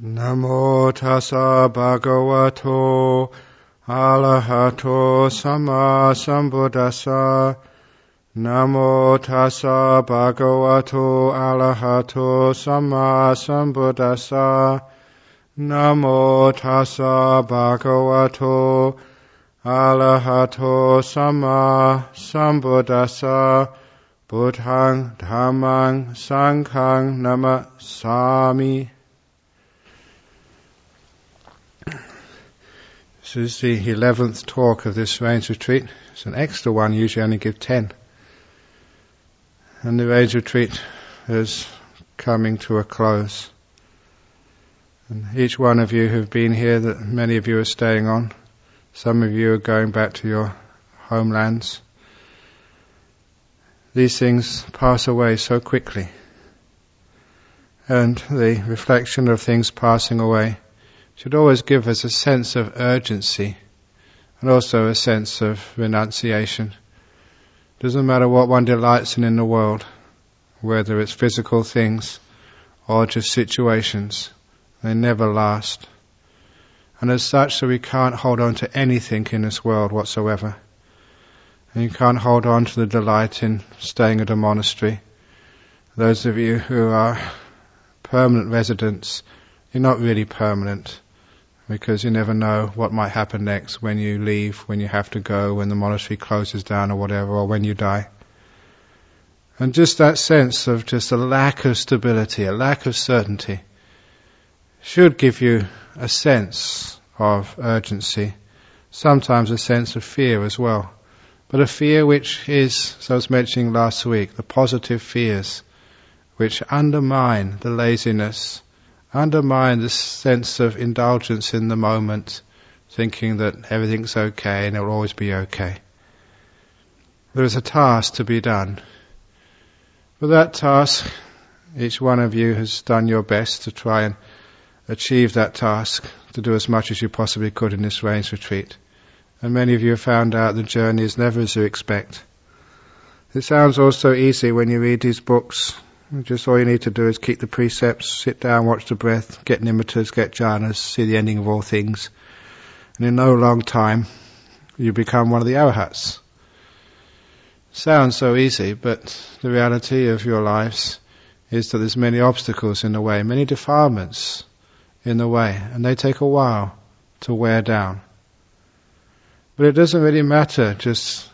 Namo tassa bhagavato arahato sama sambuddhassa. Namo tassa bhagavato arahato sama sambuddhassa. Namo tassa bhagavato arahato sama sambuddhassa. Buddhang dhammang sanghang namasami. This is the 11th talk of this Rains Retreat. It's an extra one, usually only give 10. And the Rains Retreat is coming to a close. And each one of you who've been here, that many of you are staying on. Some of you are going back to your homelands. These things pass away so quickly. And the reflection of things passing away should always give us a sense of urgency and also a sense of renunciation. Doesn't matter what one delights in the world, whether it's physical things or just situations, they never last. And as such, so we can't hold on to anything in this world whatsoever. And you can't hold on to the delight in staying at a monastery. Those of you who are permanent residents, you're not really permanent, because you never know what might happen next when you leave, when you have to go, when the monastery closes down or whatever, or when you die. And just that sense of just a lack of stability, a lack of certainty, should give you a sense of urgency, sometimes a sense of fear as well. But a fear which is, as I was mentioning last week, the positive fears which undermine the laziness, undermine the sense of indulgence in the moment, thinking that everything's okay and it'll always be okay. There is a task to be done. For that task, each one of you has done your best to try and achieve that task, to do as much as you possibly could in this Rains Retreat. And many of you have found out the journey is never as you expect. It sounds all so easy when you read these books. Just all you need to do is keep the precepts, sit down, watch the breath, get nimittas, get jhanas, see the ending of all things. And in no long time, you become one of the arahats. Sounds so easy, but the reality of your lives is that there's many obstacles in the way, many defilements in the way, and they take a while to wear down. But it doesn't really matter just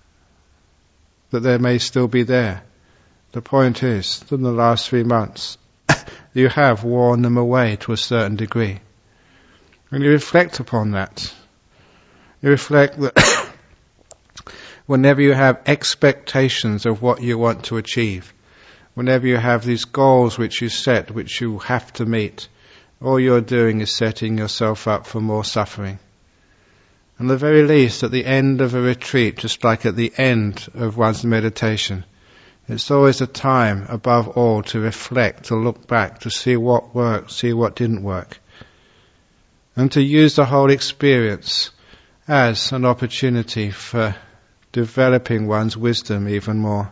that they may still be there. The point is that in the last 3 months you have worn them away to a certain degree. When you reflect upon that, you reflect that whenever you have expectations of what you want to achieve, whenever you have these goals which you set, which you have to meet, all you're doing is setting yourself up for more suffering. And at the very least, at the end of a retreat, just like at the end of one's meditation, it's always a time, above all, to reflect, to look back, to see what worked, see what didn't work. And to use the whole experience as an opportunity for developing one's wisdom even more.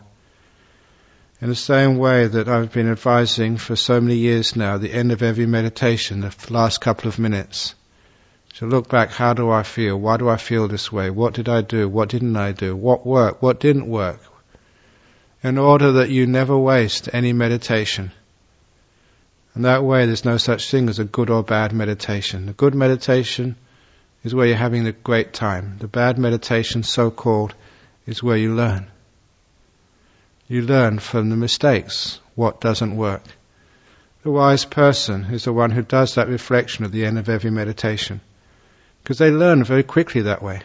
In the same way that I've been advising for so many years now, the end of every meditation, the last couple of minutes, to look back, how do I feel? Why do I feel this way? What did I do? What didn't I do? What worked? What didn't work? In order that you never waste any meditation. And that way there's no such thing as a good or bad meditation. The good meditation is where you're having the great time. The bad meditation, so-called, is where you learn. You learn from the mistakes, what doesn't work. The wise person is the one who does that reflection at the end of every meditation, because they learn very quickly that way.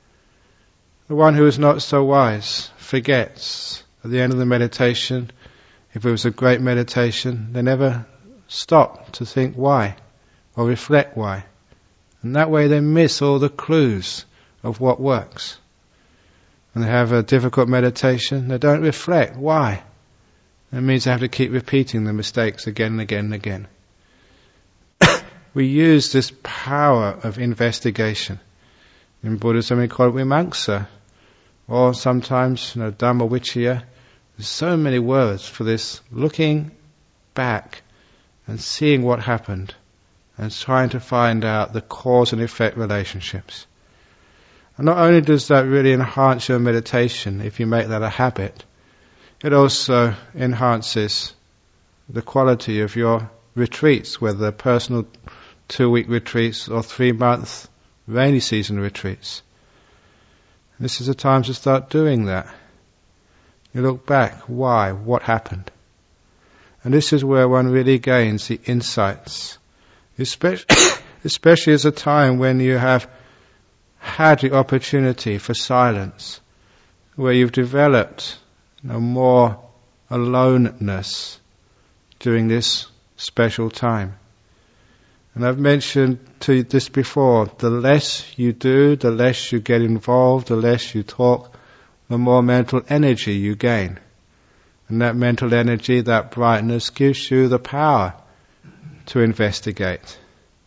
The one who is not so wise forgets. At the end of the meditation, if it was a great meditation, they never stop to think why, or reflect why. And that way they miss all the clues of what works. When they have a difficult meditation, they don't reflect why. It means they have to keep repeating the mistakes again and again and again. We use this power of investigation. In Buddhism we call it vimamsa, or sometimes Dhamma-vicaya. There's so many words for this, looking back and seeing what happened and trying to find out the cause and effect relationships. And not only does that really enhance your meditation, if you make that a habit, it also enhances the quality of your retreats, whether they're personal 2-week retreats or 3-month rainy season retreats. This is a time to start doing that. You look back, why, what happened? And this is where one really gains the insights, especially as a time when you have had the opportunity for silence, where you've developed more aloneness during this special time. And I've mentioned to you this before, the less you do, the less you get involved, the less you talk, the more mental energy you gain. And that mental energy, that brightness, gives you the power to investigate.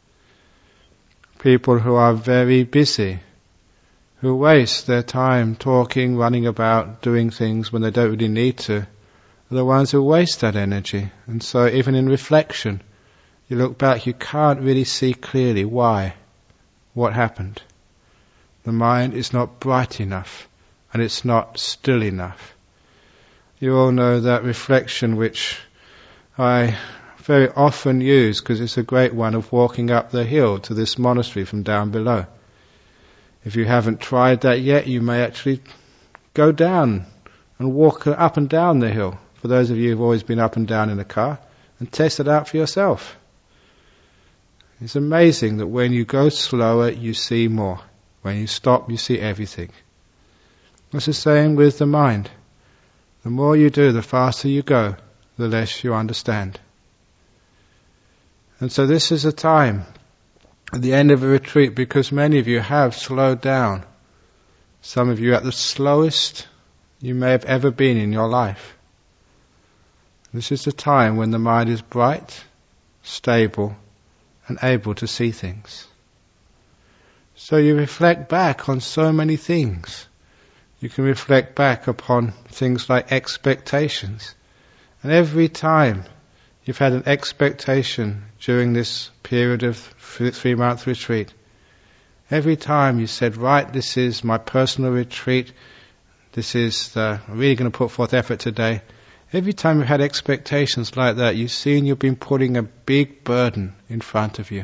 People who are very busy, who waste their time talking, running about, doing things when they don't really need to, are the ones who waste that energy. And so even in reflection, you look back, you can't really see clearly why, what happened. The mind is not bright enough, and it's not still enough. You all know that reflection which I very often use, because it's a great one, of walking up the hill to this monastery from down below. If you haven't tried that yet, you may actually go down and walk up and down the hill. For those of you who've always been up and down in a car, and test it out for yourself. It's amazing that when you go slower, you see more. When you stop, you see everything. It's the same with the mind. The more you do, the faster you go, the less you understand. And so this is a time at the end of a retreat, because many of you have slowed down. Some of you at the slowest you may have ever been in your life. This is the time when the mind is bright, stable, and able to see things. So you reflect back on so many things. You can reflect back upon things like expectations. And every time you've had an expectation during this period of 3-month retreat, every time you said, right, this is my personal retreat, I'm really going to put forth effort today. Every time you've had expectations like that, you've seen you've been putting a big burden in front of you.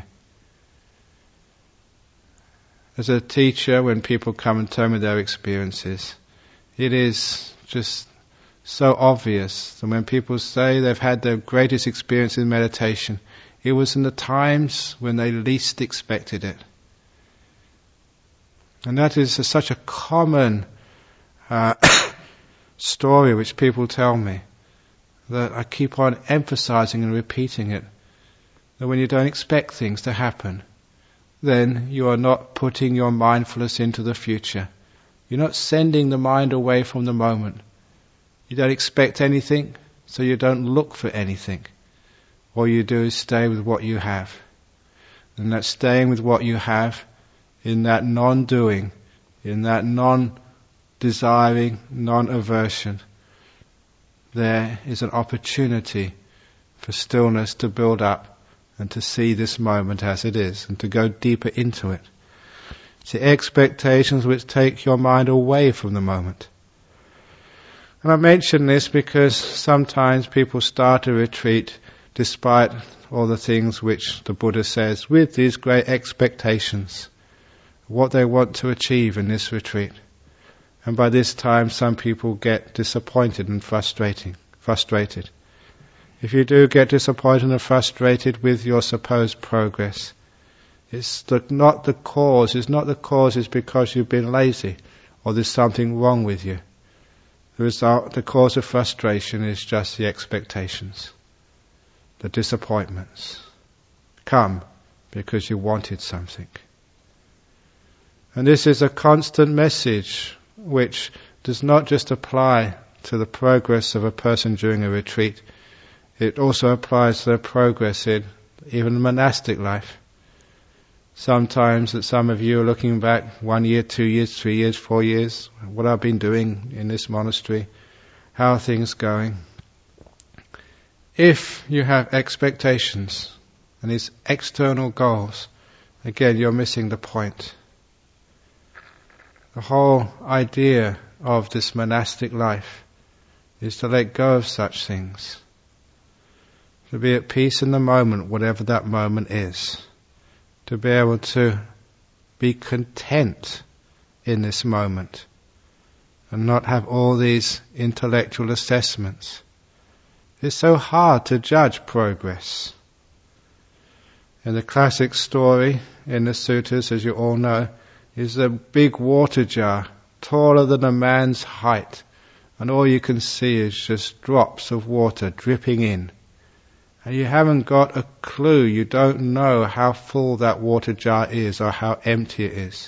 As a teacher, when people come and tell me their experiences, it is just so obvious that when people say they've had their greatest experience in meditation, it was in the times when they least expected it. And that is such a common story which people tell me, that I keep on emphasizing and repeating it, that when you don't expect things to happen, then you are not putting your mindfulness into the future. You're not sending the mind away from the moment. You don't expect anything, so you don't look for anything. All you do is stay with what you have. And that staying with what you have, in that non-doing, in that non-desiring, non-aversion, there is an opportunity for stillness to build up and to see this moment as it is and to go deeper into it. It's the expectations which take your mind away from the moment. And I mention this because sometimes people start a retreat despite all the things which the Buddha says, with these great expectations, what they want to achieve in this retreat. And by this time some people get disappointed and frustrated. If you do get disappointed and frustrated with your supposed progress, it's not the cause is because you've been lazy or there's something wrong with you. The cause of frustration is just the expectations. The disappointments come because you wanted something. And this is a constant message which does not just apply to the progress of a person during a retreat, it also applies to their progress in even monastic life. Sometimes that some of you are looking back 1 year, 2 years, 3 years, 4 years, what I've been doing in this monastery, how are things going? If you have expectations and these external goals, again, you're missing the point. The whole idea of this monastic life is to let go of such things. To be at peace in the moment, whatever that moment is. To be able to be content in this moment and not have all these intellectual assessments. It's so hard to judge progress. In the classic story in the sutras, as you all know, is a big water jar, taller than a man's height, and all you can see is just drops of water dripping in. And you haven't got a clue, you don't know how full that water jar is or how empty it is.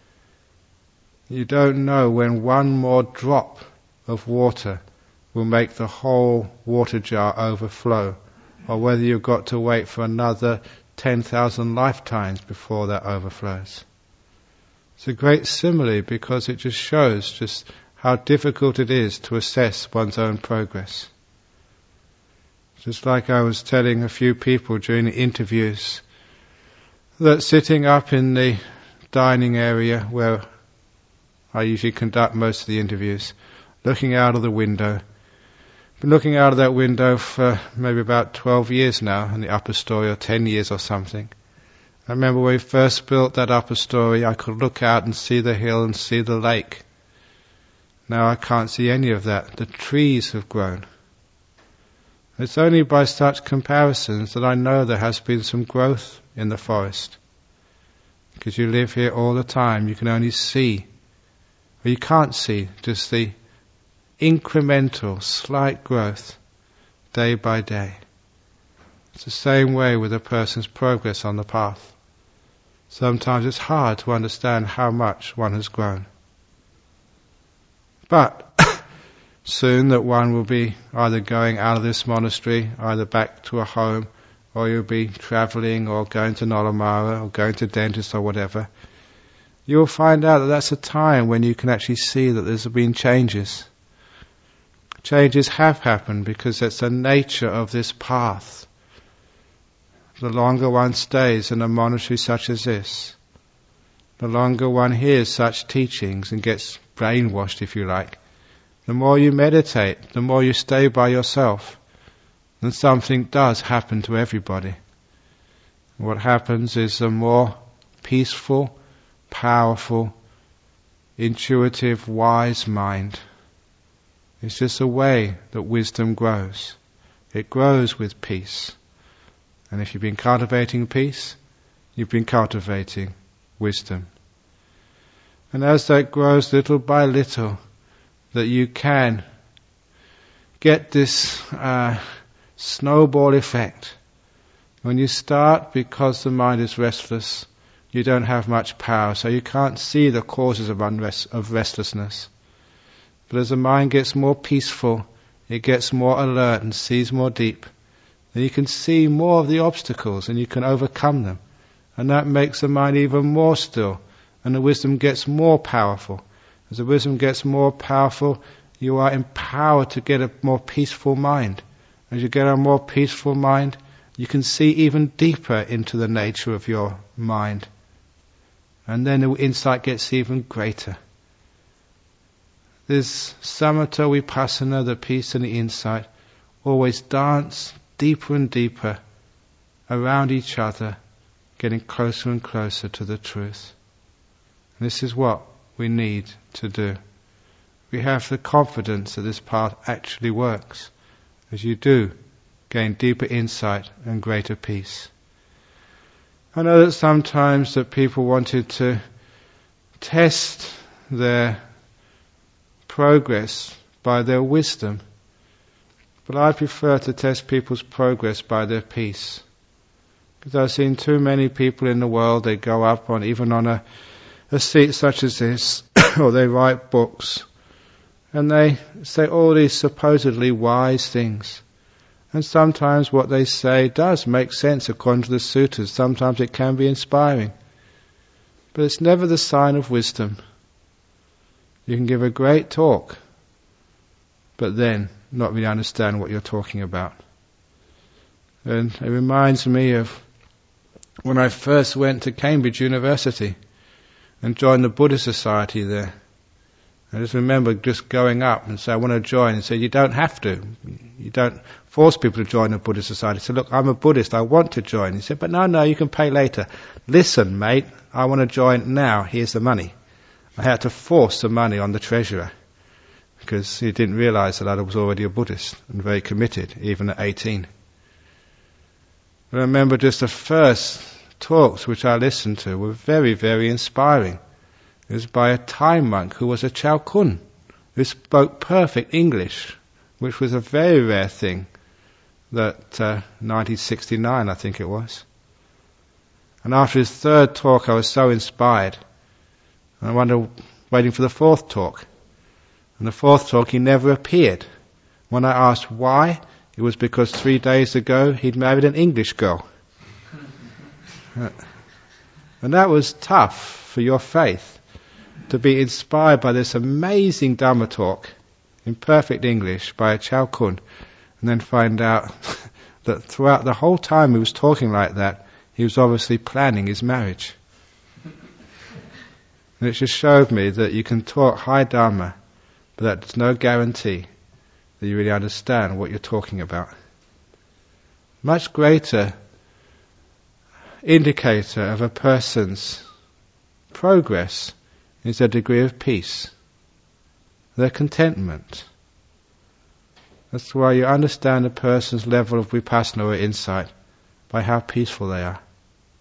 You don't know when one more drop of water will make the whole water jar overflow, or whether you've got to wait for another 10,000 lifetimes before that overflows. It's a great simile because it just shows just how difficult it is to assess one's own progress. Just like I was telling a few people during the interviews, that sitting up in the dining area where I usually conduct most of the interviews, looking out of the window. Been looking out of that window for maybe about 12 years now in the upper story, or 10 years or something. I remember when we first built that upper story, I could look out and see the hill and see the lake. Now I can't see any of that. The trees have grown. It's only by such comparisons that I know there has been some growth in the forest. Because you live here all the time, you can only see, or you can't see, just the incremental, slight growth, day by day. It's the same way with a person's progress on the path. Sometimes it's hard to understand how much one has grown. But soon that one will be either going out of this monastery, either back to a home, or you'll be travelling or going to Nolamara or going to dentist or whatever. You'll find out that that's a time when you can actually see that there's been changes. Changes have happened because that's the nature of this path. The longer one stays in a monastery such as this, the longer one hears such teachings and gets brainwashed, if you like, the more you meditate, the more you stay by yourself, then something does happen to everybody. What happens is a more peaceful, powerful, intuitive, wise mind. It's just a way that wisdom grows. It grows with peace. And if you've been cultivating peace, you've been cultivating wisdom. And as that grows little by little, that you can get this snowball effect. When you start, because the mind is restless, you don't have much power, so you can't see the causes of restlessness. But as the mind gets more peaceful, it gets more alert and sees more deep, then you can see more of the obstacles and you can overcome them. And that makes the mind even more still, and the wisdom gets more powerful. As the wisdom gets more powerful, you are empowered to get a more peaceful mind. As you get a more peaceful mind, you can see even deeper into the nature of your mind. And then the insight gets even greater. This samatha vipassana, the peace and the insight, always dance deeper and deeper around each other, getting closer and closer to the truth. And this is what we need to do. We have the confidence that this path actually works, as you do gain deeper insight and greater peace. I know that sometimes that people wanted to test their progress by their wisdom, but I prefer to test people's progress by their peace. Because I've seen too many people in the world, they go up on even on a seat such as this, or they write books, and they say all these supposedly wise things. And sometimes what they say does make sense according to the sutras. Sometimes it can be inspiring. But it's never the sign of wisdom. You can give a great talk, but then not really understand what you're talking about. And it reminds me of when I first went to Cambridge University and joined the Buddhist Society there. I just remember just going up and saying, I want to join. And said, you don't have to. You don't force people to join the Buddhist Society. So look, I'm a Buddhist, I want to join. He said, but no, you can pay later. Listen, mate, I want to join now, here's the money. I had to force the money on the treasurer because he didn't realize that I was already a Buddhist and very committed, even at 18. I remember just the first talks which I listened to were very, very inspiring. It was by a Thai monk who was a Chao Kun, who spoke perfect English, which was a very rare thing, that 1969 I think it was. And after his third talk I was so inspired. I waiting for the fourth talk. And the fourth talk he never appeared. When I asked why, it was because 3 days ago he'd married an English girl. And that was tough for your faith, to be inspired by this amazing Dhamma talk in perfect English by a Chao Kun, and then find out that throughout the whole time he was talking like that, he was obviously planning his marriage. And it just showed me that you can talk high Dhamma, but that's no guarantee that you really understand what you're talking about. Much greater indicator of a person's progress is their degree of peace, their contentment. That's why you understand a person's level of vipassana or insight by how peaceful they are.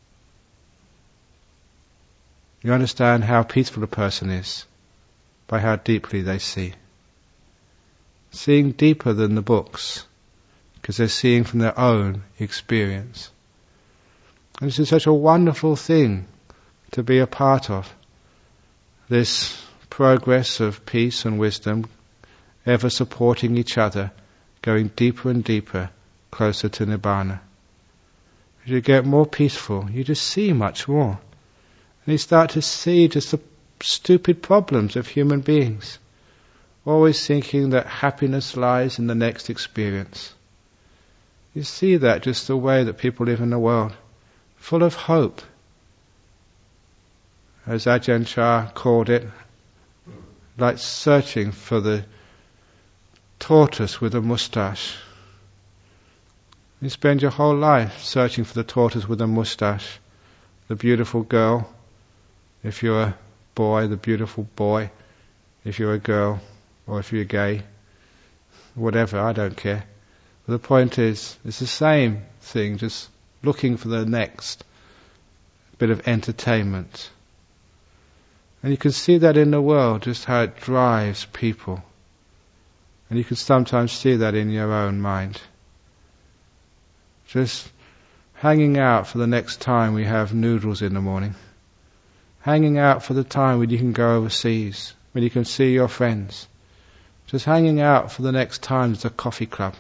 You understand how peaceful a person is by how deeply they see. Seeing deeper than the books, because they're seeing from their own experience. And this is such a wonderful thing to be a part of. This progress of peace and wisdom, ever supporting each other, going deeper and deeper, closer to Nibbana. As you get more peaceful, you just see much more. And you start to see just the stupid problems of human beings, always thinking that happiness lies in the next experience. You see that just the way that people live in the world, full of hope. As Ajahn Chah called it, like searching for the tortoise with a moustache. You spend your whole life searching for the tortoise with a moustache, the beautiful girl, if you're a boy, the beautiful boy, if you're a girl, or if you're gay, whatever, I don't care. But the point is, it's the same thing, just looking for the next bit of entertainment. And you can see that in the world, just how it drives people. And you can sometimes see that in your own mind. Just hanging out for the next time we have noodles in the morning. Hanging out for the time when you can go overseas, when you can see your friends. Just hanging out for the next time there's a coffee club.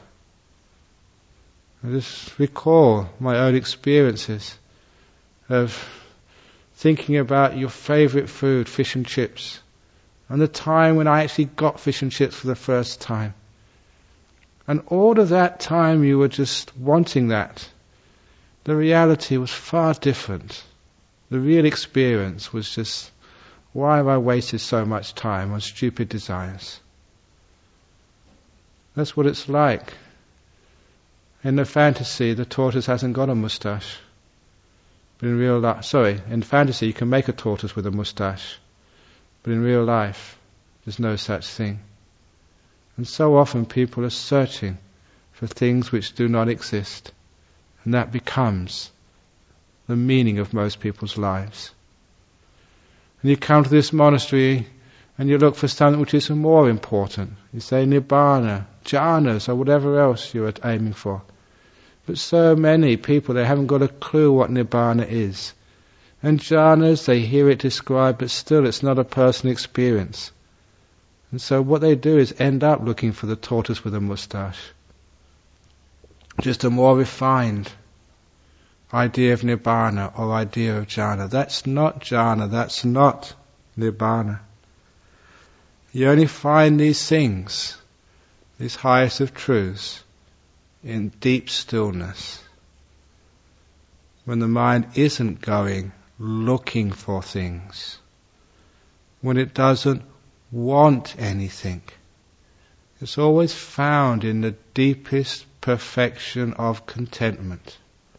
I just recall my own experiences of thinking about your favourite food, fish and chips, and the time when I actually got fish and chips for the first time. And all of that time you were just wanting that. The reality was far different. The real experience was just, why have I wasted so much time on stupid desires? That's what it's like. In the fantasy, the tortoise hasn't got a moustache. But in real life, in fantasy you can make a tortoise with a moustache. But in real life, there's no such thing. And so often people are searching for things which do not exist. And that becomes the meaning of most people's lives. And you come to this monastery and you look for something which is more important. You say Nibbana, jhanas, or whatever else you're aiming for. But so many people, they haven't got a clue what Nibbana is. And jhanas, they hear it described, but still it's not a personal experience. And so what they do is end up looking for the tortoise with a moustache. Just a more refined idea of Nibbana or idea of jhana. That's not jhana, that's not Nibbana. You only find these things, these highest of truths, in deep stillness. when the mind isn't going looking for things, when it doesn't want anything. It's always found in the deepest perfection of contentment.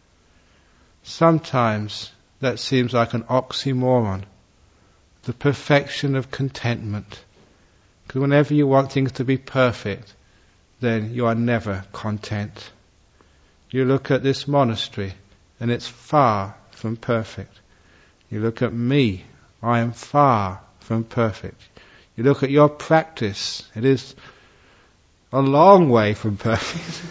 Sometimes that seems like an oxymoron, the perfection of contentment. Because whenever you want things to be perfect, then you are never content. You look at this monastery, and it's far from perfect. You look at me, I am far from perfect. You look at your practice, it is a long way from perfect.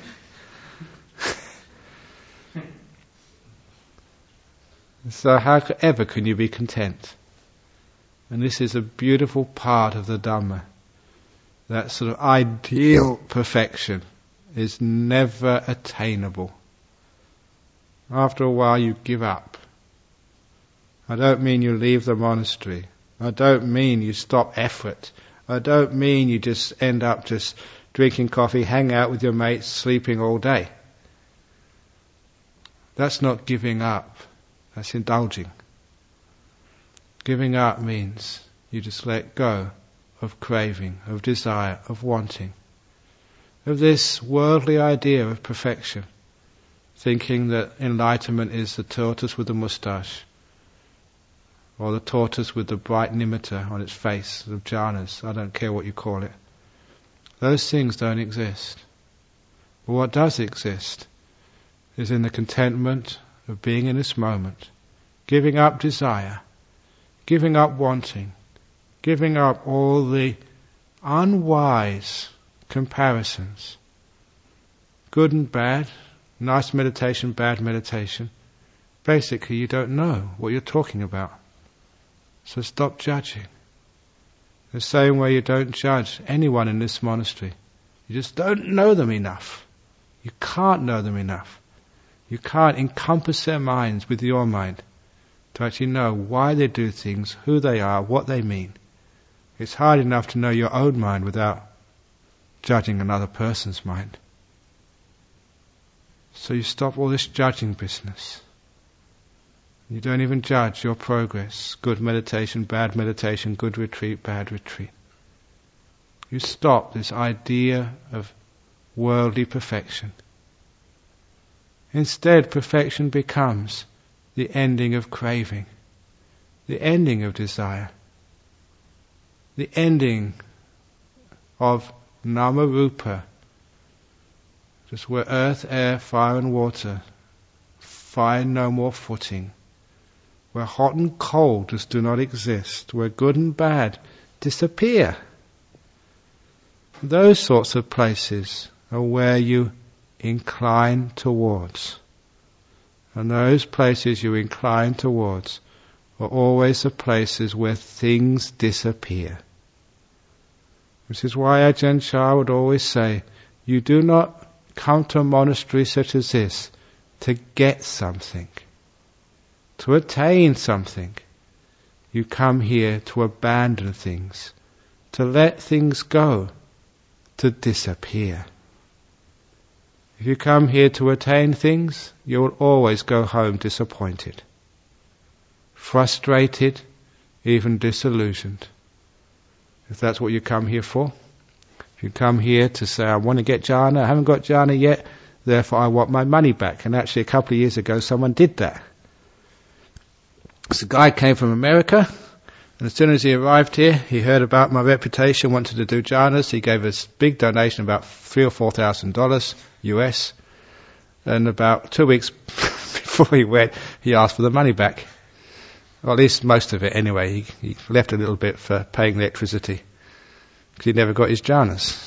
So how ever can you be content? And this is a beautiful part of the Dhamma. That sort of ideal perfection is never attainable. After a while you give up. I don't mean you leave the monastery. I don't mean you stop effort. I don't mean you just end up just drinking coffee, hang out with your mates, sleeping all day. That's not giving up. That's indulging. Giving up means you just let go of craving, of desire, of wanting, of this worldly idea of perfection, thinking that enlightenment is the tortoise with the moustache, or the tortoise with the bright nimitta on its face, the jhanas, I don't care what you call it. Those things don't exist. But what does exist is in the contentment of being in this moment, giving up desire, giving up wanting, giving up all the unwise comparisons, good and bad, nice meditation, bad meditation. Basically, you don't know what you're talking about. So stop judging. The same way you don't judge anyone in this monastery. You just don't know them enough. You can't know them enough. You can't encompass their minds with your mind to actually know why they do things, who they are, what they mean. It's hard enough to know your own mind without judging another person's mind. So you stop all this judging business. You don't even judge your progress. Good meditation, good retreat, bad retreat. You stop this idea of worldly perfection. Instead, perfection becomes the ending of craving, the ending of desire, the ending of nama-rupa, just where earth, air, fire and water find no more footing, where hot and cold just do not exist, where good and bad disappear. Those sorts of places are where you incline towards. And those places you incline towards are always the places where things disappear. Which is why Ajahn Chah would always say, you do not come to a monastery such as this to get something, to attain something. You come here to abandon things, to let things go, to disappear. If you come here to attain things, you will always go home disappointed, frustrated, even disillusioned. If that's what you come here for. If you come here to say, I want to get jhana, I haven't got jhana yet, therefore I want my money back. And actually a couple of years ago someone did that. So a guy came from America, and as soon as he arrived here, he heard about my reputation, wanted to do jhanas. He gave us a big donation, about $3,000 or $4,000 US. And about 2 weeks before he went, he asked for the money back. Or at least most of it anyway. He left a little bit for paying electricity, because he never got his jhanas.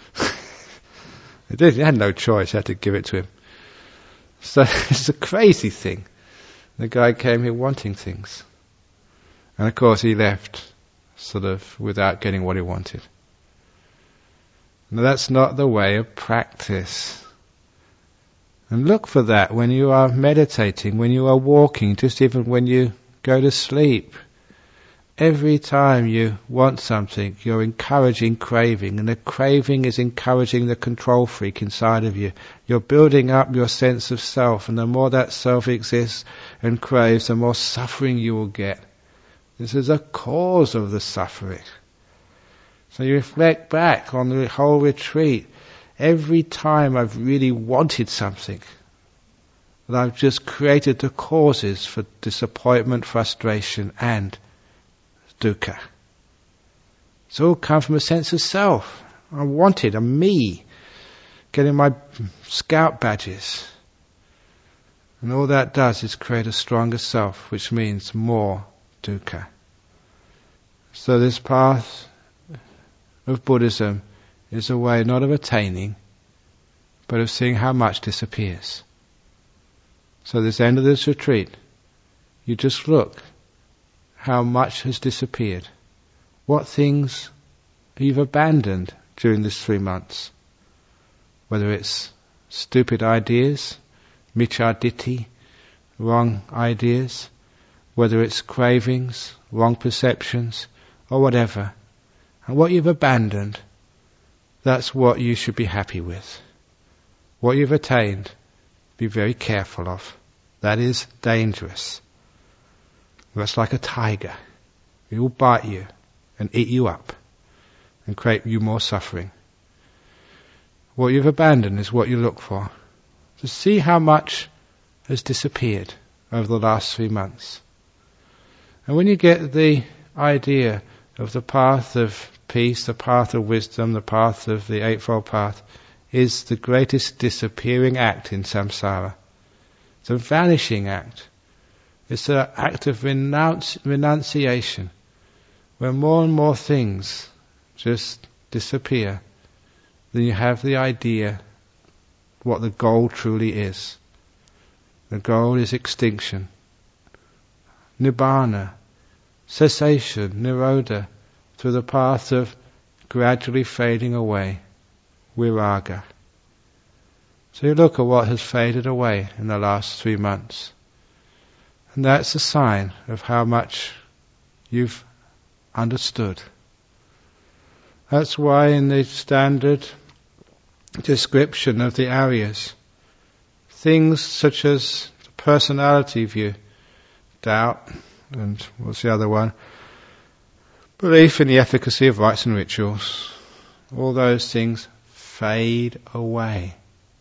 He had no choice, had to give it to him. So it's a crazy thing. The guy came here wanting things. And of course he left sort of without getting what he wanted. Now that's not the way of practice. And look for that when you are meditating, when you are walking, just even when you go to sleep. Every time you want something, you're encouraging craving, and the craving is encouraging the control freak inside of you. You're building up your sense of self, and the more that self exists and craves, the more suffering you will get. This is a cause of the suffering. So you reflect back on the whole retreat. Every time I've really wanted something, that I've just created the causes for disappointment, frustration, and dukkha. It's all come from a sense of self. I wanted a me, getting my scout badges. And all that does is create a stronger self, which means more dukkha. So this path of Buddhism is a way not of attaining, but of seeing how much disappears. So this end of this retreat, you just look how much has disappeared. What things you've abandoned during this 3 months. Whether it's stupid ideas, micchaditthi, wrong ideas, whether it's cravings, wrong perceptions, or whatever. And what you've abandoned, that's what you should be happy with. What you've attained, be very careful of. That is dangerous. That's like a tiger. It will bite you and eat you up and create you more suffering. What you've abandoned is what you look for. So see how much has disappeared over the last 3 months. And when you get the idea of the path of peace, the path of wisdom, the path of the Eightfold Path, is the greatest disappearing act in samsara. It's a vanishing act. It's an act of renunciation, where more and more things just disappear. Then you have the idea what the goal truly is. The goal is extinction, nibbana, cessation, nirodha, through the path of gradually fading away, viraga. So you look at what has faded away in the last 3 months. And that's a sign of how much you've understood. That's why in the standard description of the Aryas, things such as the personality view, doubt, and what's the other one? Belief in the efficacy of rites and rituals. All those things fade away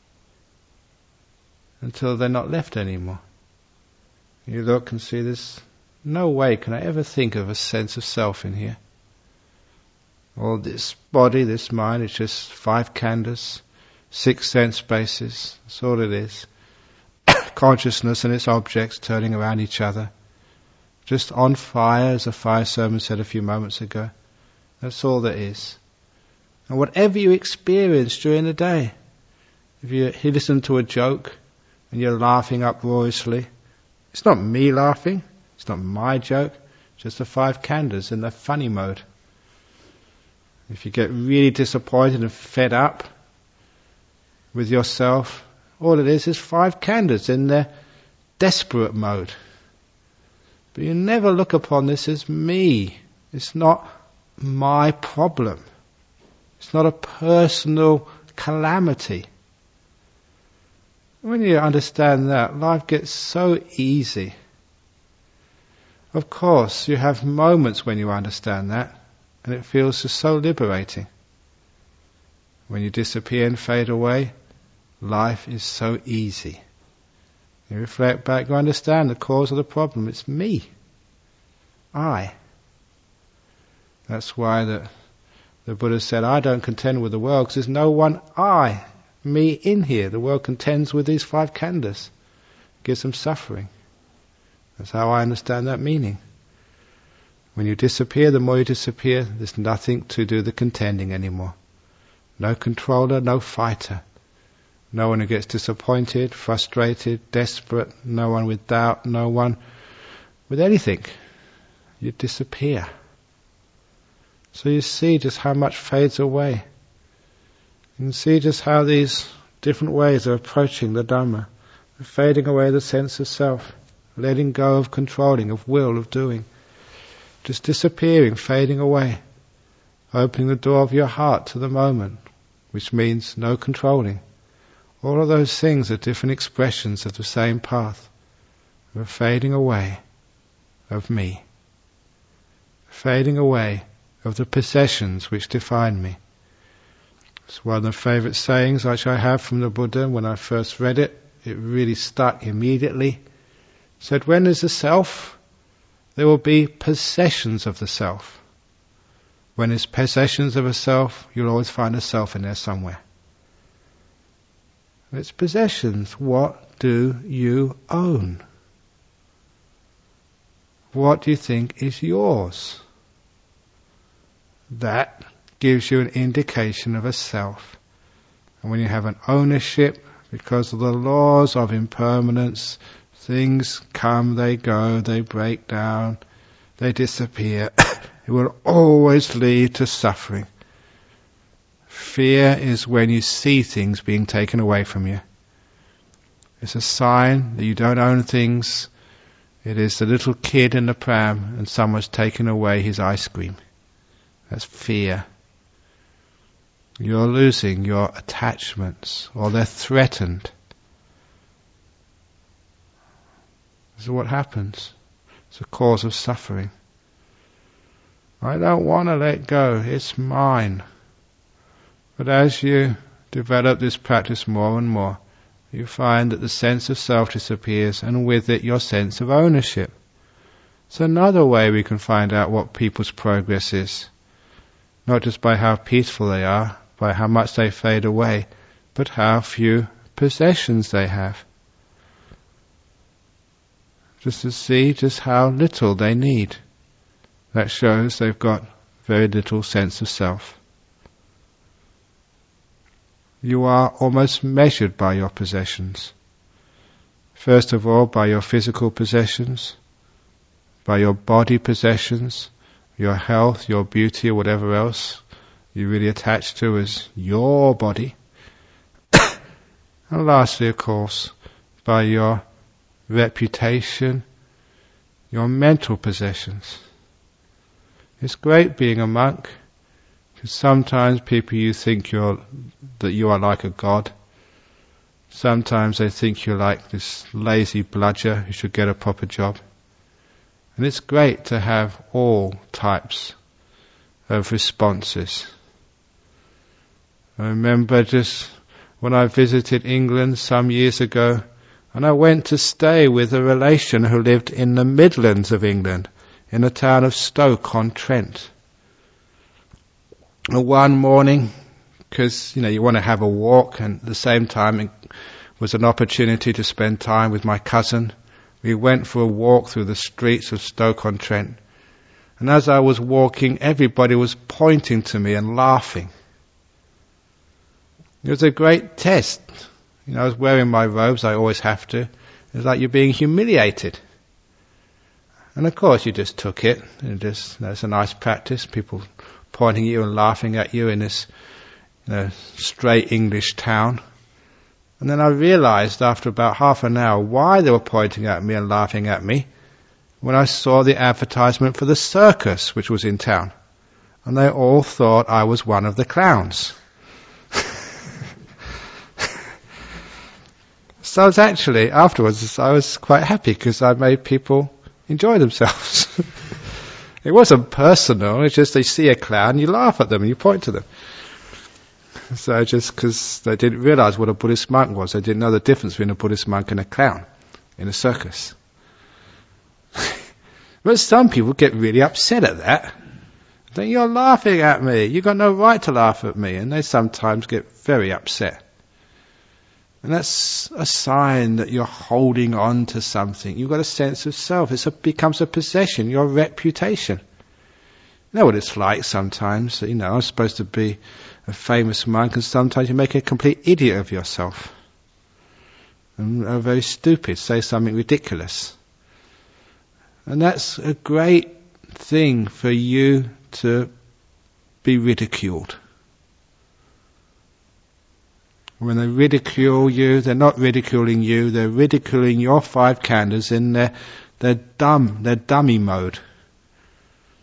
until they're not left anymore. You look and see there's no way can I ever think of a sense of self in here. All this body, this mind, it's just 5 khandhas, 6 sense bases. That's all it is. Consciousness and its objects turning around each other. Just on fire, as the fire sermon said a few moments ago. That's all there is. And whatever you experience during the day, if you listen to a joke and you're laughing uproariously, it's not me laughing, it's not my joke, it's just the 5 khandhas in the funny mode. If you get really disappointed and fed up with yourself, all it is 5 khandhas in their desperate mode. But you never look upon this as me. It's not my problem. It's not a personal calamity. When you understand that, life gets so easy. Of course, you have moments when you understand that, and it feels just so liberating. When you disappear and fade away, life is so easy. You reflect back, you understand the cause of the problem. It's me. I. That's why the Buddha said, I don't contend with the world, because there's no one I, me in here. The world contends with these 5 khandhas. It gives them suffering. That's how I understand that meaning. When you disappear, the more you disappear, there's nothing to do the contending anymore. No controller, no fighter. No one who gets disappointed, frustrated, desperate, no one with doubt, no one with anything. You disappear. So you see just how much fades away. You can see just how these different ways of approaching the Dhamma, fading away the sense of self, letting go of controlling, of will, of doing, just disappearing, fading away. Opening the door of your heart to the moment, which means no controlling. All of those things are different expressions of the same path, of a fading away of me, fading away of the possessions which define me. It's one of the favourite sayings which I have from the Buddha. When I first read it, it really stuck immediately. It said, when there's a self, there will be possessions of the self. When there's possessions of a self, you'll always find a self in there somewhere. It's possessions. What do you own? What do you think is yours? That gives you an indication of a self. And when you have an ownership, because of the laws of impermanence, things come, they go, they break down, they disappear. It will always lead to suffering. Fear is when you see things being taken away from you. It's a sign that you don't own things. It is the little kid in the pram and someone's taken away his ice cream. That's fear. You're losing your attachments, or they're threatened. This is what happens. It's a cause of suffering. I don't want to let go, it's mine. But as you develop this practice more and more, you find that the sense of self disappears, and with it your sense of ownership. It's another way we can find out what people's progress is. Not just by how peaceful they are, by how much they fade away, but how few possessions they have. Just to see just how little they need. That shows they've got very little sense of self. You are almost measured by your possessions. First of all, by your physical possessions, by your body possessions, your health, your beauty, or whatever else you really attach to as your body. And lastly, of course, by your reputation, your mental possessions. It's great being a monk, because sometimes people you think that you are like a god. Sometimes they think you're like this lazy bludger who should get a proper job. And it's great to have all types of responses. I remember just when I visited England some years ago, and I went to stay with a relation who lived in the Midlands of England, in the town of Stoke-on-Trent. And one morning, because you want to have a walk, and at the same time it was an opportunity to spend time with my cousin, we went for a walk through the streets of Stoke-on-Trent. And as I was walking, everybody was pointing to me and laughing. It was a great test. I was wearing my robes, I always have to. It was like you're being humiliated. And of course you just took it. It's a nice practice, people pointing at you and laughing at you in this straight English town. And then I realized after about half an hour why they were pointing at me and laughing at me when I saw the advertisement for the circus which was in town. And they all thought I was one of the clowns. So I was actually, afterwards, I was quite happy because I made people enjoy themselves. It wasn't personal, it's just they see a clown, you laugh at them and you point to them. So just because they didn't realize what a Buddhist monk was, they didn't know the difference between a Buddhist monk and a clown in a circus. But some people get really upset at that. They think, you're laughing at me, you've got no right to laugh at me, and they sometimes get very upset. And that's a sign that you're holding on to something. You've got a sense of self. It becomes a possession, your reputation. You know what it's like sometimes. I'm supposed to be a famous monk, and sometimes you make a complete idiot of yourself. And are very stupid, say something ridiculous. And that's a great thing for you to be ridiculed. When they ridicule you, they're not ridiculing you, they're ridiculing your five khandhas in their dummy mode.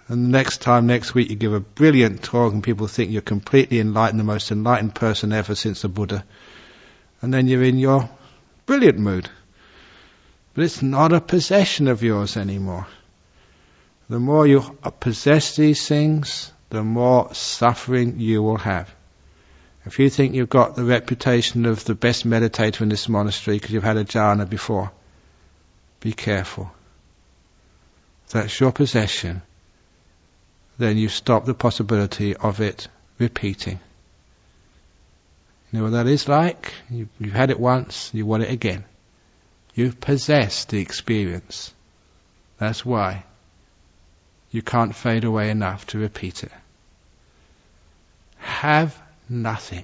And the next week you give a brilliant talk and people think you're completely enlightened, the most enlightened person ever since the Buddha. And then you're in your brilliant mood. But it's not a possession of yours anymore. The more you possess these things, the more suffering you will have. If you think you've got the reputation of the best meditator in this monastery because you've had a jhana before, be careful. If that's your possession, then you stop the possibility of it repeating. You know what that is like? You've had it once, you want it again. You've possessed the experience. That's why you can't fade away enough to repeat it. Have nothing.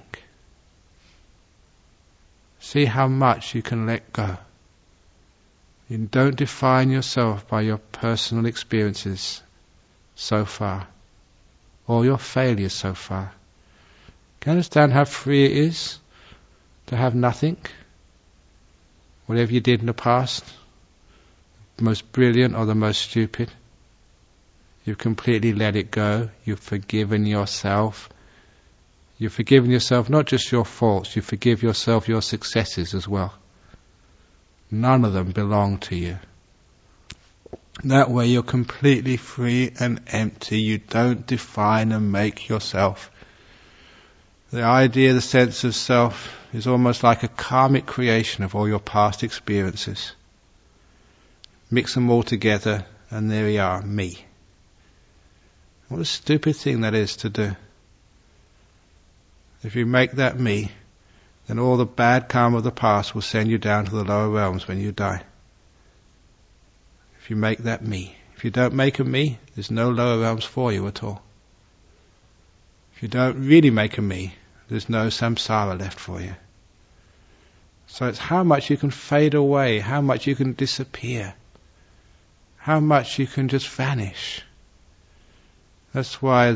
See how much you can let go. You don't define yourself by your personal experiences so far, or your failures so far. Can you understand how free it is to have nothing? Whatever you did in the past, the most brilliant or the most stupid, you've completely let it go. You've forgiven yourself. You've forgiven yourself not just your faults, you forgive yourself your successes as well. None of them belong to you. That way you're completely free and empty. You don't define and make yourself. The idea, the sense of self, is almost like a karmic creation of all your past experiences. Mix them all together and there we are, me. What a stupid thing that is to do. If you make that me, then all the bad karma of the past will send you down to the lower realms when you die. If you make that me. If you don't make a me, there's no lower realms for you at all. If you don't really make a me, there's no samsara left for you. So it's how much you can fade away, how much you can disappear, how much you can just vanish. That's why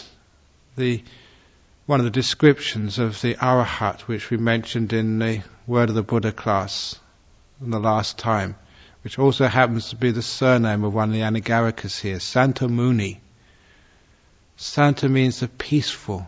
one of the descriptions of the Arahat, which we mentioned in the Word of the Buddha class in the last time, which also happens to be the surname of one of the Anagarikas here, Santa Muni. Santa means the peaceful.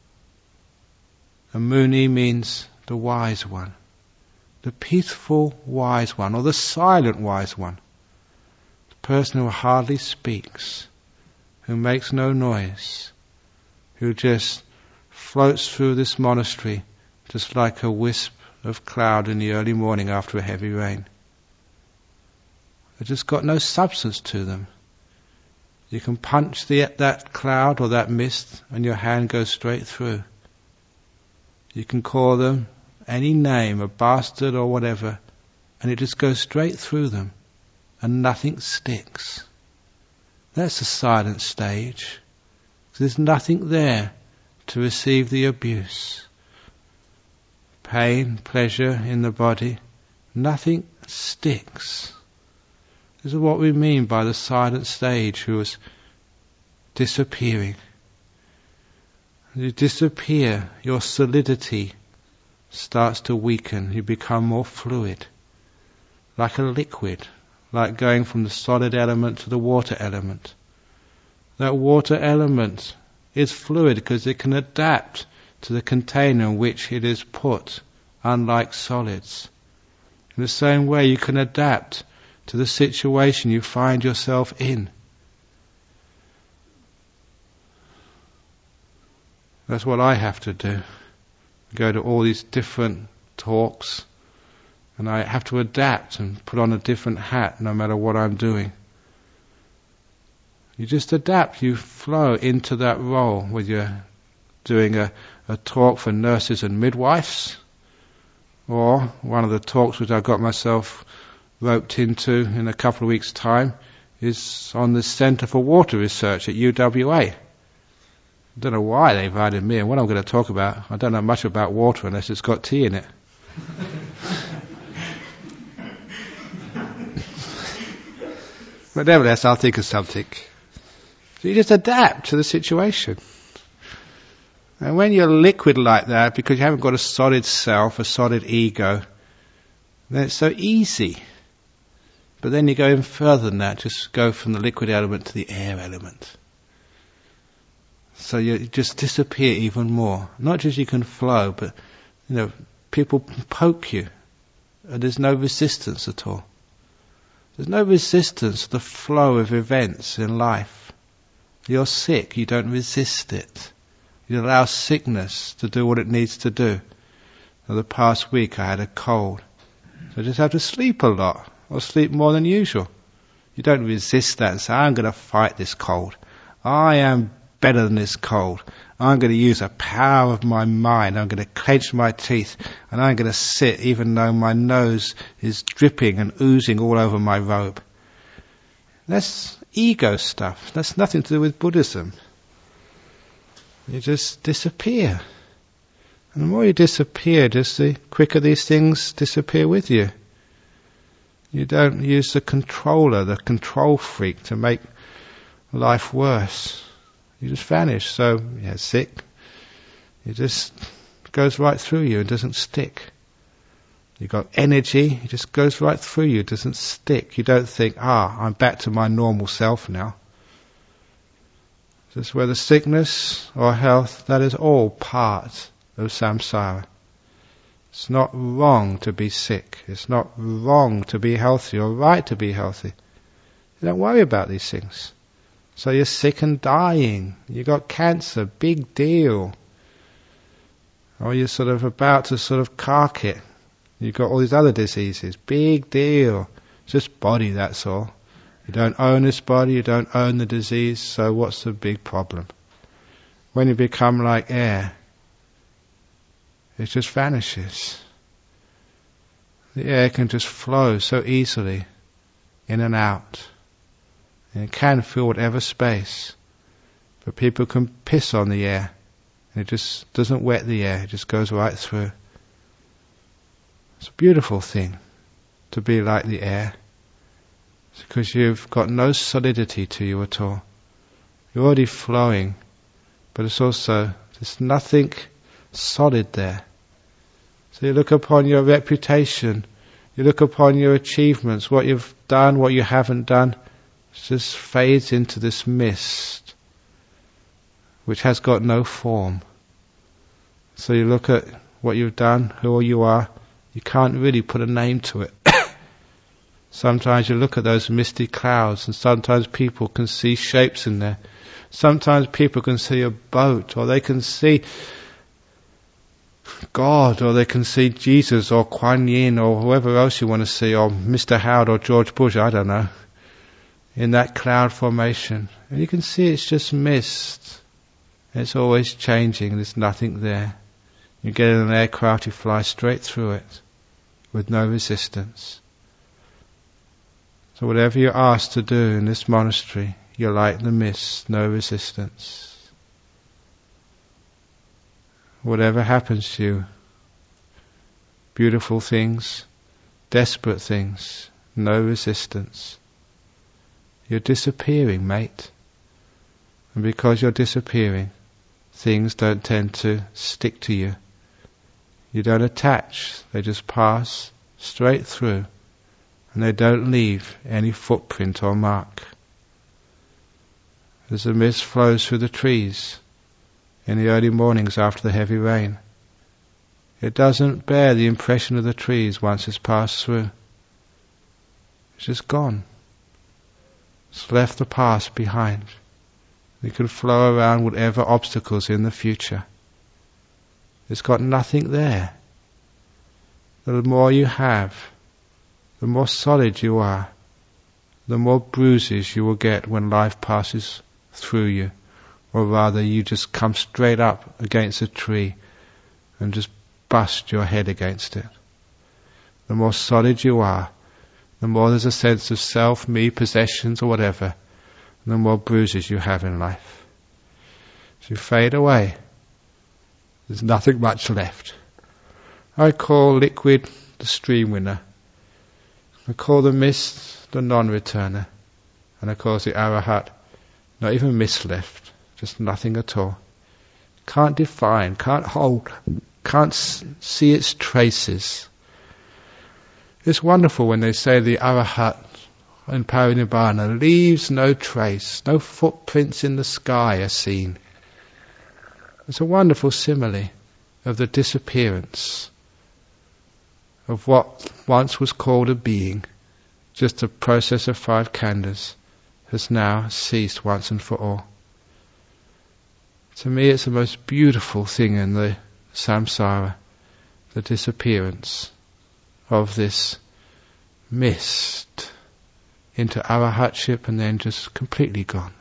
And Muni means the wise one. The peaceful wise one, or the silent wise one. The person who hardly speaks, who makes no noise, who just floats through this monastery just like a wisp of cloud in the early morning after a heavy rain. They've just got no substance to them. You can punch that cloud or that mist and your hand goes straight through. You can call them any name, a bastard or whatever, and it just goes straight through them and nothing sticks. That's the silent stage. There's nothing there to receive the abuse. Pain, pleasure in the body, nothing sticks. This is what we mean by the silent stage who is disappearing. You disappear, your solidity starts to weaken, you become more fluid, like a liquid, like going from the solid element to the water element. That water element is fluid because it can adapt to the container in which it is put, unlike solids. In the same way you can adapt to the situation you find yourself in. That's what I have to do. I go to all these different talks and I have to adapt and put on a different hat no matter what I'm doing. You just adapt, you flow into that role, whether you're doing a talk for nurses and midwives, or one of the talks which I got myself roped into in a couple of weeks' time is on the Centre for Water Research at UWA. I don't know why they invited me and what I'm going to talk about. I don't know much about water unless it's got tea in it. But nevertheless, I'll think of something. So you just adapt to the situation. And when you're liquid like that, because you haven't got a solid self, a solid ego, then it's so easy. But then you go even further than that, just go from the liquid element to the air element. So you just disappear even more. Not just you can flow, but people poke you, and there's no resistance at all. There's no resistance to the flow of events in life. You're sick, you don't resist it. You allow sickness to do what it needs to do. Now, the past week I had a cold, so I just have to sleep a lot, or sleep more than usual. You don't resist that and say, I'm going to fight this cold. I am better than this cold. I'm going to use the power of my mind. I'm going to clench my teeth, and I'm going to sit even though my nose is dripping and oozing all over my robe. That's ego stuff. That's nothing to do with Buddhism. You just disappear. And the more you disappear, just the quicker these things disappear with you. You don't use the controller, the control freak, to make life worse. You just vanish. So, sick. It just goes right through you. It doesn't stick. You've got energy. It just goes right through you. It doesn't stick. You don't think, I'm back to my normal self now. Just whether sickness or health, that is all part of samsara. It's not wrong to be sick. It's not wrong to be healthy or right to be healthy. You don't worry about these things. So you're sick and dying. You got cancer, big deal. Or you're sort of about to cark it. You've got all these other diseases, big deal. It's just body, that's all. You don't own this body, you don't own the disease, so what's the big problem? When you become like air, it just vanishes. The air can just flow so easily in and out. And it can fill whatever space. But people can piss on the air, and it just doesn't wet the air, it just goes right through. It's a beautiful thing to be like the air. It's because you've got no solidity to you at all. You're already flowing, but it's also, there's nothing solid there. So you look upon your reputation, you look upon your achievements, what you've done, what you haven't done, it just fades into this mist, which has got no form. So you look at what you've done, who you are, you can't really put a name to it. Sometimes you look at those misty clouds, and sometimes people can see shapes in there. Sometimes people can see a boat, or they can see God, or they can see Jesus, or Kuan Yin, or whoever else you want to see, or Mr. Howard, or George Bush, I don't know, in that cloud formation. And you can see it's just mist. It's always changing, there's nothing there. You get in an aircraft, you fly straight through it, with no resistance. So whatever you're asked to do in this monastery, you're like the mist, no resistance. Whatever happens to you, beautiful things, desperate things, no resistance. You're disappearing, mate. And because you're disappearing, things don't tend to stick to you. You don't attach, they just pass straight through, and they don't leave any footprint or mark. As the mist flows through the trees in the early mornings after the heavy rain, it doesn't bear the impression of the trees once it's passed through. It's just gone. It's left the past behind. You can flow around whatever obstacles in the future. It's got nothing there. The more you have, the more solid you are, the more bruises you will get when life passes through you. Or rather, you just come straight up against a tree and just bust your head against it. The more solid you are, the more there's a sense of self, me, possessions or whatever, the more bruises you have in life. As you fade away, there's nothing much left. I call liquid the stream winner. I call the mist the non-returner. And I call the arahat not even mist left, just nothing at all. Can't define, can't hold, can't see its traces. It's wonderful when they say the arahat in Parinibbana leaves no trace, no footprints in the sky are seen. It's a wonderful simile of the disappearance of what once was called a being, just a process of 5 khandhas, has now ceased once and for all. To me it's the most beautiful thing in the samsara, the disappearance of this mist into arahatship and then just completely gone.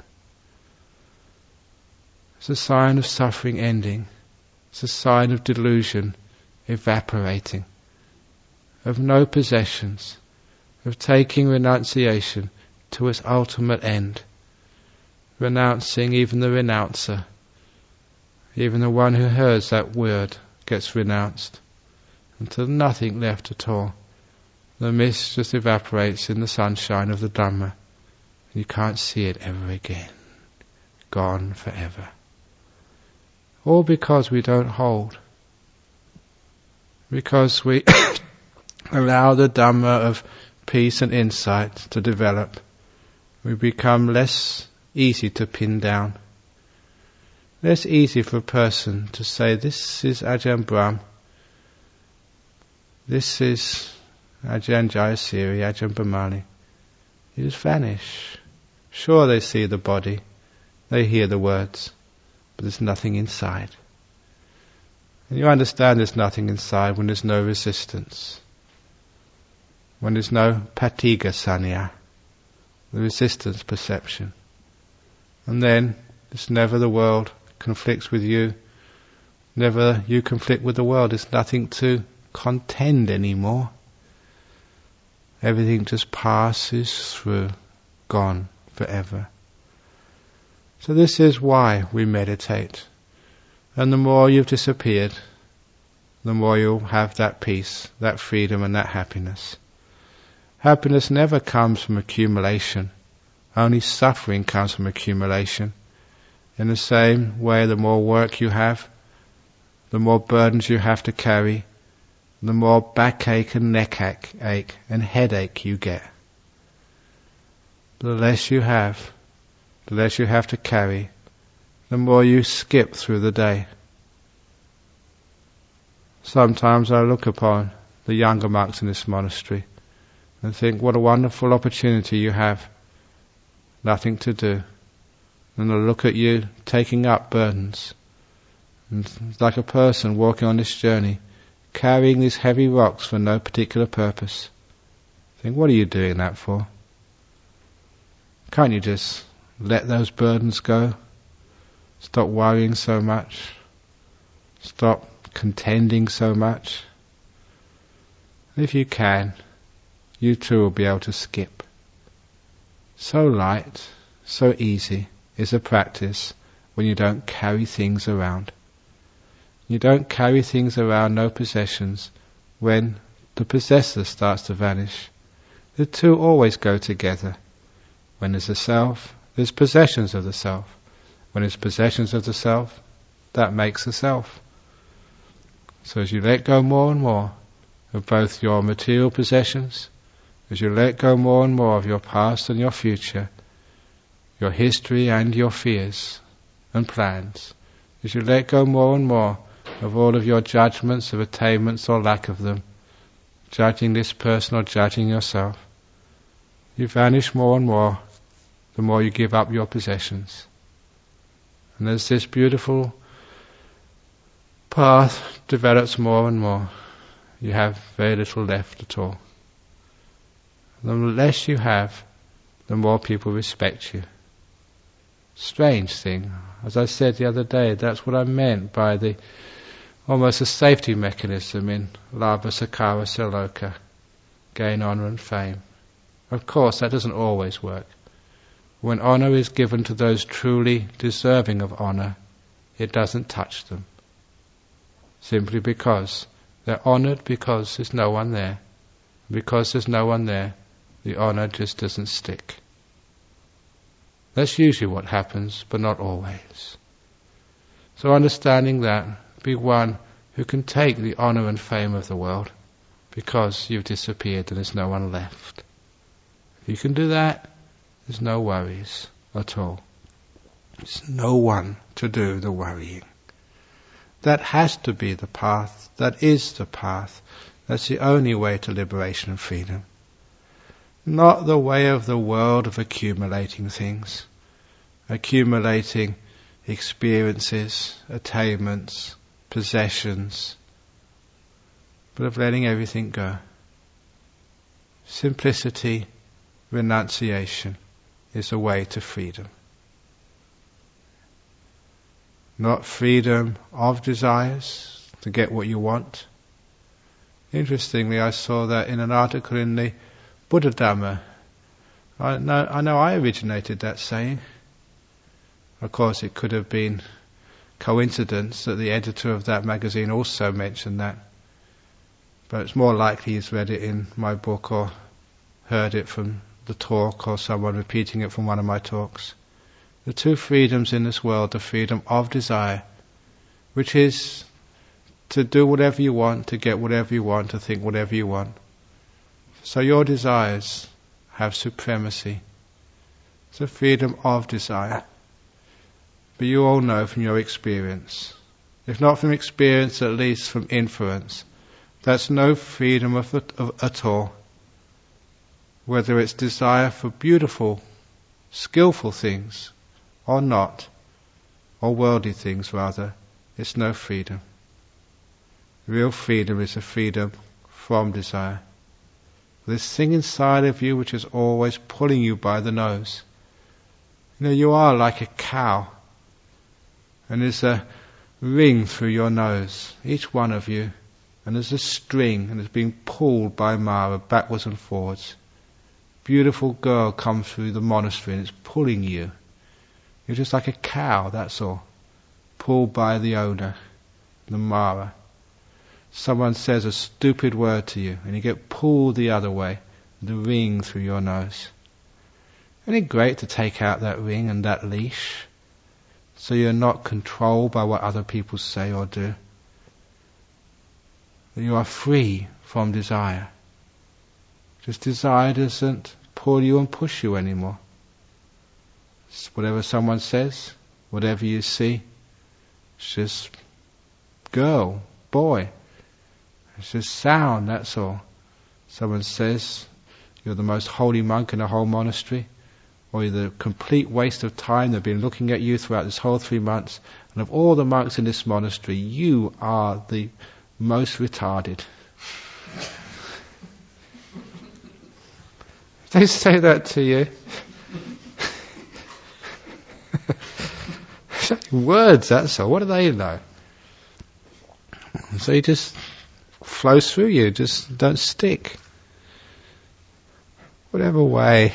It's a sign of suffering ending. It's a sign of delusion evaporating, of no possessions, of taking renunciation to its ultimate end, renouncing even the renouncer. Even the one who hears that word gets renounced, until nothing left at all. The mist just evaporates in the sunshine of the Dhamma, and you can't see it ever again. Gone forever. All because we don't hold. Because we allow the Dhamma of peace and insight to develop, we become less easy to pin down. Less easy for a person to say, this is Ajahn Brahm, this is Ajahn Jayasiri, Ajahn Brahmani. You just vanish. Sure, they see the body, they hear the words, but there's nothing inside. And you understand there's nothing inside when there's no resistance, when there's no patiga sanya, the resistance perception. And then it's never the world conflicts with you, never you conflict with the world. There's nothing to contend anymore. Everything just passes through, gone forever. So this is why we meditate. And the more you've disappeared, the more you'll have that peace, that freedom and that happiness. Happiness never comes from accumulation. Only suffering comes from accumulation. In the same way, the more work you have, the more burdens you have to carry, the more backache and neck-ache and headache you get. The less you have to carry, the more you skip through the day. Sometimes I look upon the younger monks in this monastery and think, what a wonderful opportunity you have. Nothing to do. And I look at you taking up burdens. And it's like a person walking on this journey, carrying these heavy rocks for no particular purpose. Think, what are you doing that for? Can't you just let those burdens go? Stop worrying so much. Stop contending so much. If you can, you too will be able to skip. So light, so easy is a practice when you don't carry things around. You don't carry things around, no possessions, when the possessor starts to vanish. The two always go together. When there's a self, there's possessions of the self. When there's possessions of the self, that makes a self. So as you let go more and more of both your material possessions, as you let go more and more of your past and your future, your history and your fears and plans, as you let go more and more of all of your judgments of attainments or lack of them, judging this person or judging yourself, you vanish more and more the more you give up your possessions. And as this beautiful path develops more and more, you have very little left at all. The less you have, the more people respect you. Strange thing. As I said the other day, that's what I meant by the almost a safety mechanism in Labha Sakara Siloka, gain honour and fame. Of course, that doesn't always work. When honour is given to those truly deserving of honour, it doesn't touch them. Simply because they're honoured because there's no one there. Because there's no one there, the honour just doesn't stick. That's usually what happens, but not always. So understanding that, be one who can take the honour and fame of the world because you've disappeared and there's no one left. If you can do that, there's no worries at all. There's no one to do the worrying. That has to be the path. That is the path. That's the only way to liberation and freedom. Not the way of the world of accumulating things, accumulating experiences, attainments, possessions, but of letting everything go. Simplicity, renunciation is a way to freedom. Not freedom of desires to get what you want. Interestingly, I saw that in an article in the Buddha Dhamma. I know I originated that saying. Of course, it could have been coincidence that the editor of that magazine also mentioned that. But it's more likely he's read it in my book or heard it from the talk or someone repeating it from one of my talks. The two freedoms in this world, the freedom of desire, which is to do whatever you want, to get whatever you want, to think whatever you want. So your desires have supremacy. It's a freedom of desire. But you all know from your experience, if not from experience, at least from inference, that's no freedom at all. Whether it's desire for beautiful, skillful things, or not, or worldly things rather, it's no freedom. Real freedom is a freedom from desire. This thing inside of you which is always pulling you by the nose. You are like a cow, and there's a ring through your nose, each one of you, and there's a string, and it's being pulled by Mara backwards and forwards. Beautiful girl comes through the monastery and it's pulling you. You're just like a cow, that's all. Pulled by the owner, the Mara. Someone says a stupid word to you and you get pulled the other way, the ring through your nose. Isn't it great to take out that ring and that leash so you're not controlled by what other people say or do? That you are free from desire. Just desire doesn't pull you and push you anymore. It's whatever someone says, whatever you see, it's just girl, boy. It's just sound, that's all. Someone says you're the most holy monk in the whole monastery, or you're the complete waste of time. They've been looking at you throughout this whole 3 months, and of all the monks in this monastery, you are the most retarded. They say that to you. Words, that's all. What do they know? So it just flows through you. Just don't stick. Whatever way,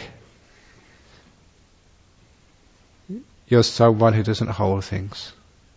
you're someone who doesn't hold things.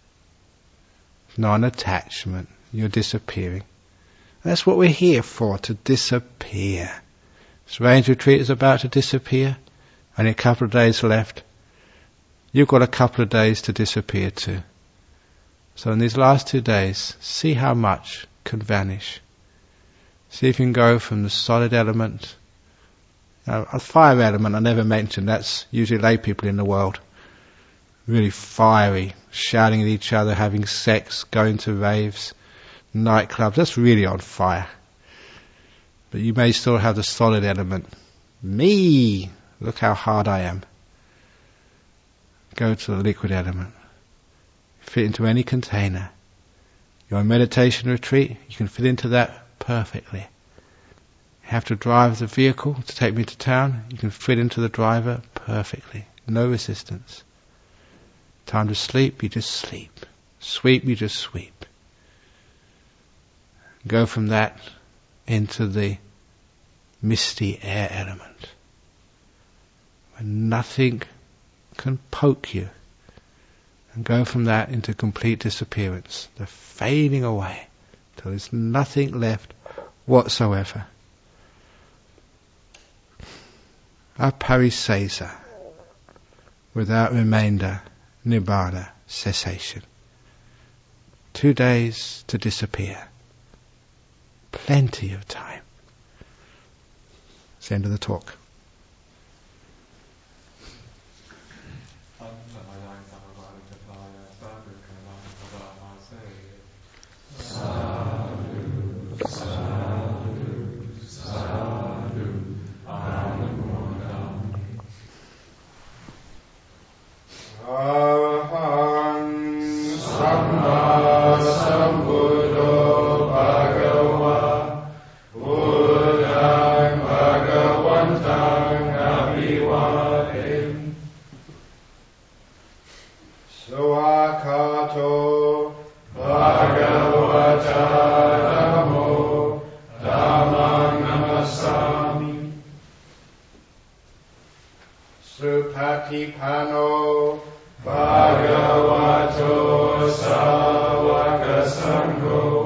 Non-attachment. You're disappearing. That's what we're here for, to disappear. This range retreat is about to disappear. Only a couple of days left. You've got a couple of days to disappear too. So in these last 2 days, see how much can vanish. See if you can go from the solid element. A fire element I never mentioned, that's usually lay people in the world. Really fiery, shouting at each other, having sex, going to raves, nightclubs, that's really on fire. But you may still have the solid element. Me! Look how hard I am. Go to the liquid element. Fit into any container. You're on meditation retreat, you can fit into that perfectly. You have to drive the vehicle to take me to town, you can fit into the driver perfectly. No resistance. Time to sleep, you just sleep. Sweep, you just sweep. Go from that into the misty air element, where nothing can poke you, and go from that into complete disappearance, the fading away, till there's nothing left whatsoever. Aparisesa, without remainder, nibbana, cessation. 2 days to disappear. Plenty of time. It's the end of the talk. ติภาโน Bhagavato Savaka Sangho